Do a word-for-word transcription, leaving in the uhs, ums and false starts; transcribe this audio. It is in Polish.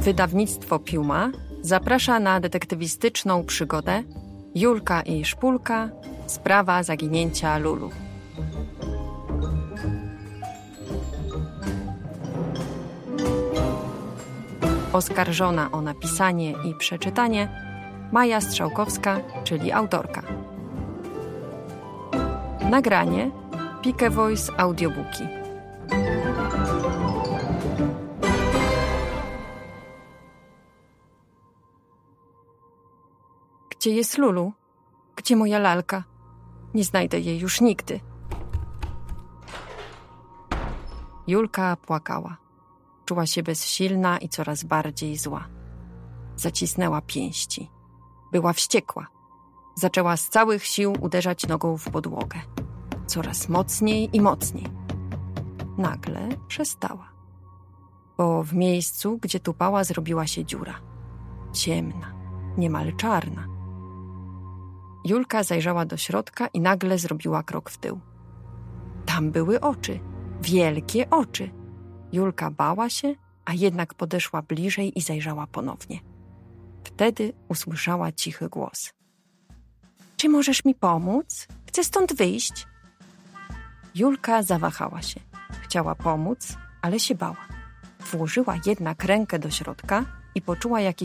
Wydawnictwo Piuma zaprasza na detektywistyczną przygodę Julka i Szpulka – Sprawa zaginięcia Lulu. Oskarżona o napisanie i przeczytanie Maja Strzałkowska, czyli autorka. Nagranie Pike Voice Audiobooki. Gdzie jest Lulu? Gdzie moja lalka? Nie znajdę jej już nigdy. Julka płakała. Czuła się bezsilna i coraz bardziej zła. Zacisnęła pięści. Była wściekła. Zaczęła z całych sił uderzać nogą w podłogę. Coraz mocniej i mocniej. Nagle przestała. Bo w miejscu, gdzie tupała, zrobiła się dziura. Ciemna, niemal czarna. Julka zajrzała do środka i nagle zrobiła krok w tył. Tam były oczy. Wielkie oczy. Julka bała się, a jednak podeszła bliżej i zajrzała ponownie. Wtedy usłyszała cichy głos. Czy możesz mi pomóc? Chcę stąd wyjść. Julka zawahała się. Chciała pomóc, ale się bała. Włożyła jednak rękę do środka i poczuła jakiś